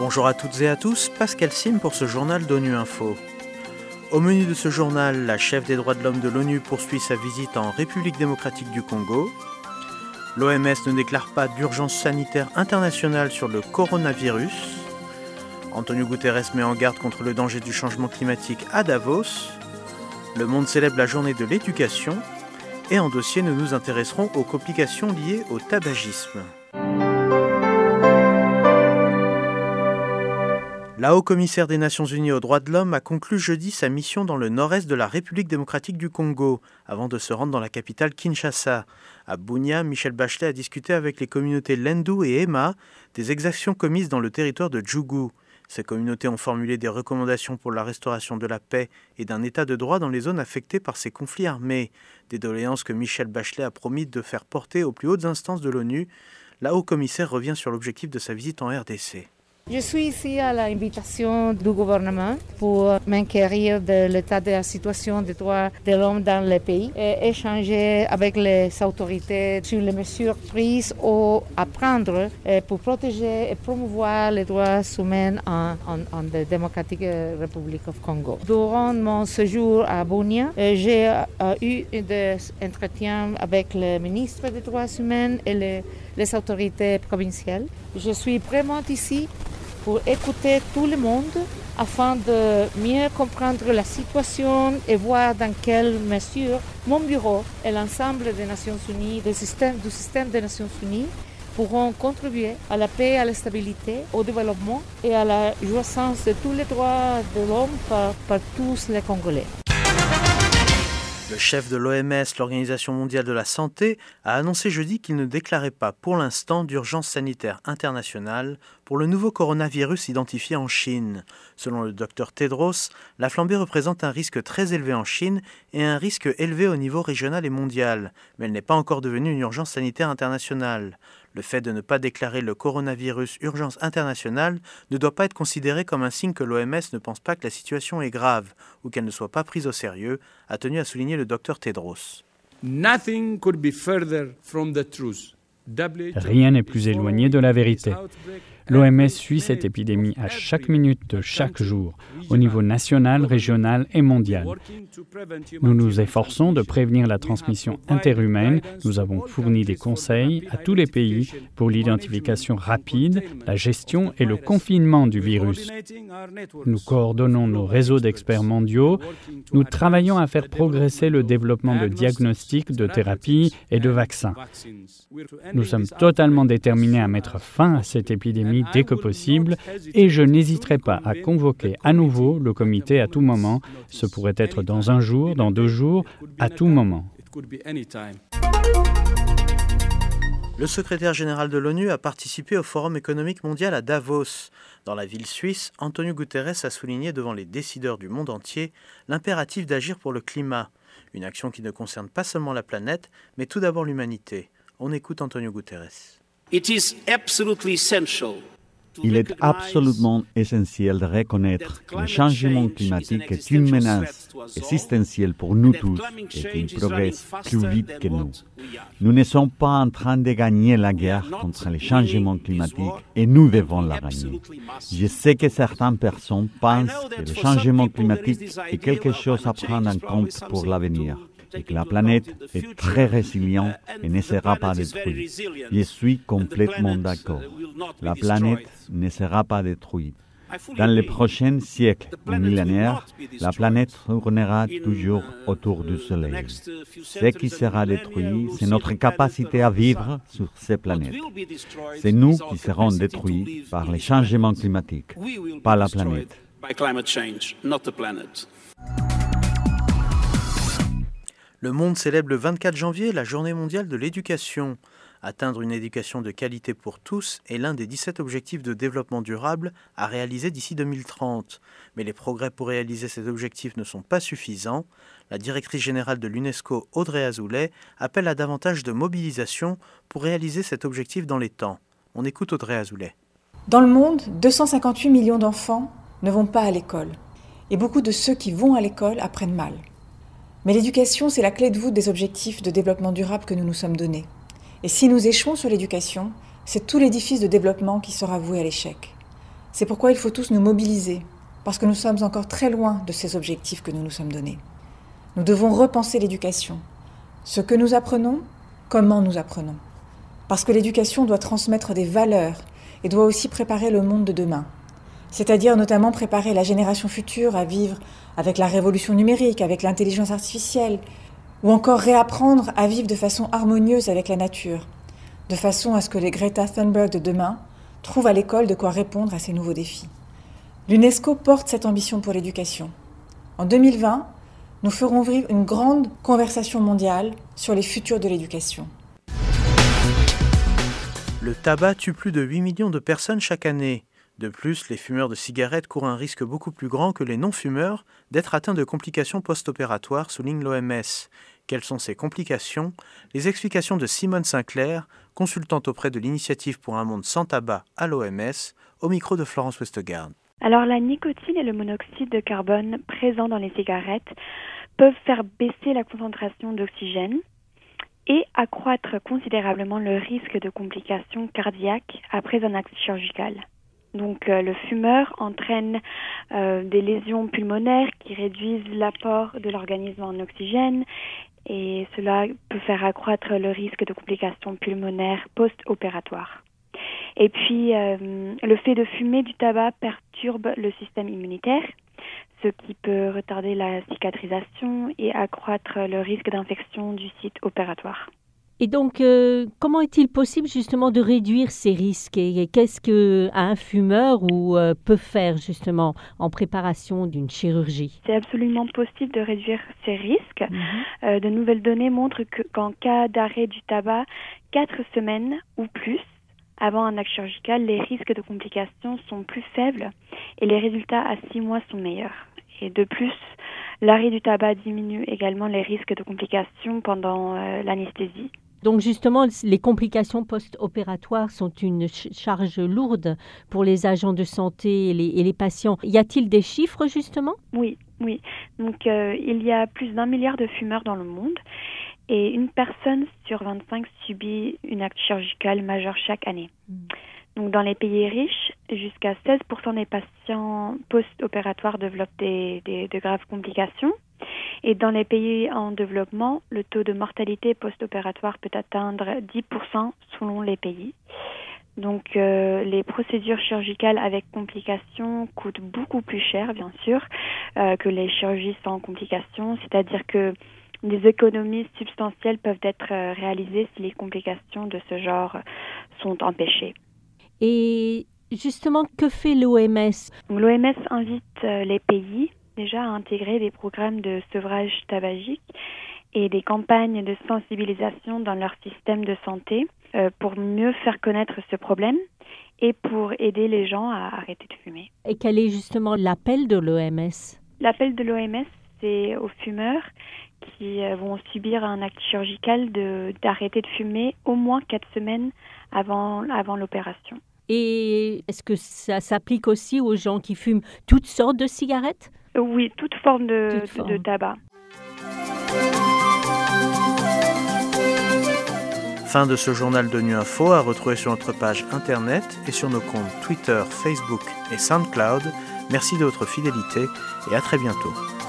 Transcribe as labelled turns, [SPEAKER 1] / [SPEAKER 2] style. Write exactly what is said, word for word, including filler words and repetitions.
[SPEAKER 1] Bonjour à toutes et à tous, Pascal Sim pour ce journal d'ONU Info. Au menu de ce journal, la chef des droits de l'homme de l'ONU poursuit sa visite en République démocratique du Congo. L'O M S ne déclare pas d'urgence sanitaire internationale sur le coronavirus. Antonio Guterres met en garde contre le danger du changement climatique à Davos. Le monde célèbre la journée de l'éducation. Et en dossier, nous nous intéresserons aux complications liées au tabagisme. La haut-commissaire des Nations Unies aux droits de l'homme a conclu jeudi sa mission dans le nord-est de la République démocratique du Congo, avant de se rendre dans la capitale Kinshasa. À Bunia, Michelle Bachelet a discuté avec les communautés Lendu et Ema des exactions commises dans le territoire de Djougou. Ces communautés ont formulé des recommandations pour la restauration de la paix et d'un état de droit dans les zones affectées par ces conflits armés. Des doléances que Michelle Bachelet a promis de faire porter aux plus hautes instances de l'ONU. La haut-commissaire revient sur l'objectif de sa visite en R D C.
[SPEAKER 2] Je suis ici à l'invitation du gouvernement pour m'inquérir de l'état de la situation des droits de l'homme dans le pays et échanger avec les autorités sur les mesures prises ou à prendre pour protéger et promouvoir les droits humains en, en, en la Démocratique République du Congo. Durant mon séjour à Bunia, j'ai eu des entretiens avec le ministre des droits humains et les, les autorités provinciales. Je suis vraiment ici pour écouter tout le monde afin de mieux comprendre la situation et voir dans quelle mesure mon bureau et l'ensemble des Nations Unies, du système, du système des Nations Unies, pourront contribuer à la paix, à la stabilité, au développement et à la jouissance de tous les droits de l'homme par, par tous les Congolais.
[SPEAKER 1] Le chef de l'O M S, l'Organisation mondiale de la santé, a annoncé jeudi qu'il ne déclarait pas pour l'instant d'urgence sanitaire internationale pour le nouveau coronavirus identifié en Chine. Selon le docteur Tedros, la flambée représente un risque très élevé en Chine et un risque élevé au niveau régional et mondial, mais elle n'est pas encore devenue une urgence sanitaire internationale. Le fait de ne pas déclarer le coronavirus urgence internationale ne doit pas être considéré comme un signe que l'O M S ne pense pas que la situation est grave ou qu'elle ne soit pas prise au sérieux, a tenu à souligner le docteur Tedros.
[SPEAKER 3] Nothing could be further from the truth.
[SPEAKER 4] Rien n'est plus éloigné de la vérité. L'O M S suit cette épidémie à chaque minute de chaque jour, au niveau national, régional et mondial. Nous nous efforçons de prévenir la transmission interhumaine. Nous avons fourni des conseils à tous les pays pour l'identification rapide, la gestion et le confinement du virus. Nous coordonnons nos réseaux d'experts mondiaux. Nous travaillons à faire progresser le développement de diagnostics, de thérapies et de vaccins. Nous sommes totalement déterminés à mettre fin à cette épidémie dès que possible et je n'hésiterai pas à convoquer à nouveau le comité à tout moment. Ce pourrait être dans un jour, dans deux jours, à tout moment.
[SPEAKER 1] Le secrétaire général de l'ONU a participé au Forum économique mondial à Davos. Dans la ville suisse, Antonio Guterres a souligné devant les décideurs du monde entier l'impératif d'agir pour le climat. Une action qui ne concerne pas seulement la planète, mais tout d'abord l'humanité. On écoute Antonio Guterres.
[SPEAKER 5] It is absolutely essential.
[SPEAKER 6] Il est absolument essentiel de reconnaître que le changement climatique est une menace existentielle pour nous tous et qu'il progresse plus vite que nous. Nous ne sommes pas en train de gagner la guerre contre le changement climatique et nous devons la gagner. Je sais que certaines personnes pensent que le changement climatique est quelque chose à prendre en compte pour l'avenir et que la planète est très résiliente et ne sera pas détruite. Je suis complètement d'accord. La planète ne sera pas détruite. Dans les prochains siècles ou millénaires, la planète tournera toujours autour du Soleil. Ce qui sera détruit, c'est notre capacité à vivre sur cette planète. C'est nous qui serons détruits par les changements climatiques, pas la planète.
[SPEAKER 1] Le monde célèbre le vingt-quatre janvier la Journée mondiale de l'éducation. Atteindre une éducation de qualité pour tous est l'un des dix-sept objectifs de développement durable à réaliser d'ici deux mille trente. Mais les progrès pour réaliser ces objectifs ne sont pas suffisants. La directrice générale de l'UNESCO, Audrey Azoulay, appelle à davantage de mobilisation pour réaliser cet objectif dans les temps. On écoute Audrey Azoulay.
[SPEAKER 7] Dans le monde, deux cent cinquante-huit millions d'enfants ne vont pas à l'école. Et beaucoup de ceux qui vont à l'école apprennent mal. Mais l'éducation, c'est la clé de voûte des objectifs de développement durable que nous nous sommes donnés. Et si nous échouons sur l'éducation, c'est tout l'édifice de développement qui sera voué à l'échec. C'est pourquoi il faut tous nous mobiliser, parce que nous sommes encore très loin de ces objectifs que nous nous sommes donnés. Nous devons repenser l'éducation. Ce que nous apprenons, comment nous apprenons. Parce que l'éducation doit transmettre des valeurs et doit aussi préparer le monde de demain. C'est-à-dire notamment préparer la génération future à vivre avec la révolution numérique, avec l'intelligence artificielle, ou encore réapprendre à vivre de façon harmonieuse avec la nature, de façon à ce que les Greta Thunberg de demain trouvent à l'école de quoi répondre à ces nouveaux défis. L'UNESCO porte cette ambition pour l'éducation. En deux mille vingt, nous ferons vivre une grande conversation mondiale sur les futurs de l'éducation.
[SPEAKER 1] Le tabac tue plus de huit millions de personnes chaque année. De plus, les fumeurs de cigarettes courent un risque beaucoup plus grand que les non-fumeurs d'être atteints de complications post-opératoires, souligne l'O M S. Quelles sont ces complications ? Les explications de Simone Sinclair, consultante auprès de l'Initiative pour un monde sans tabac à l'O M S, au micro de Florence Westgard.
[SPEAKER 8] Alors la nicotine et le monoxyde de carbone présents dans les cigarettes peuvent faire baisser la concentration d'oxygène et accroître considérablement le risque de complications cardiaques après un acte chirurgical. Donc euh, le fumeur entraîne euh, des lésions pulmonaires qui réduisent l'apport de l'organisme en oxygène et cela peut faire accroître le risque de complications pulmonaires post-opératoires. Et puis euh, le fait de fumer du tabac perturbe le système immunitaire, ce qui peut retarder la cicatrisation et accroître le risque d'infection du site opératoire.
[SPEAKER 9] Et donc, euh, comment est-il possible justement de réduire ces risques et qu'est-ce qu'un fumeur ou, euh, peut faire justement en préparation d'une chirurgie ?
[SPEAKER 8] C'est absolument possible de réduire ces risques.
[SPEAKER 9] Mmh.
[SPEAKER 8] Euh, de nouvelles données montrent que, qu'en cas d'arrêt du tabac, quatre semaines ou plus avant un acte chirurgical, les risques de complications sont plus faibles et les résultats à six mois sont meilleurs. Et de plus, l'arrêt du tabac diminue également les risques de complications pendant euh, l'anesthésie.
[SPEAKER 9] Donc justement, les complications post-opératoires sont une charge lourde pour les agents de santé et les, et les patients. Y a-t-il des chiffres justement ?
[SPEAKER 8] Oui, oui. Donc euh, il y a plus d'un milliard de fumeurs dans le monde et une personne sur vingt-cinq subit une acte chirurgical majeur chaque année. Mmh. Donc dans les pays riches, jusqu'à seize pour cent des patients post-opératoires développent des, des, de graves complications. Et dans les pays en développement, le taux de mortalité post-opératoire peut atteindre dix pour cent selon les pays. Donc euh, les procédures chirurgicales avec complications coûtent beaucoup plus cher, bien sûr, euh, que les chirurgies sans complications. C'est-à-dire que des économies substantielles peuvent être euh, réalisées si les complications de ce genre sont empêchées.
[SPEAKER 9] Et justement, que fait l'O M S ?
[SPEAKER 8] L'O M S invite euh, les pays déjà à intégrer des programmes de sevrage tabagique et des campagnes de sensibilisation dans leur système de santé euh, pour mieux faire connaître ce problème et pour aider les gens à arrêter de fumer.
[SPEAKER 9] Et quel est justement l'appel de l'O M S ?
[SPEAKER 8] L'appel de l'O M S, c'est aux fumeurs qui euh, vont subir un acte chirurgical de, d'arrêter de fumer au moins quatre semaines avant, avant l'opération.
[SPEAKER 9] Et est-ce que ça s'applique aussi aux gens qui fument toutes sortes de cigarettes ?
[SPEAKER 8] Oui, toute forme de,
[SPEAKER 9] toute forme.
[SPEAKER 8] de, de tabac.
[SPEAKER 1] Fin de ce journal de Nu Info à retrouver sur notre page internet et sur nos comptes Twitter, Facebook et SoundCloud. Merci de votre fidélité et à très bientôt.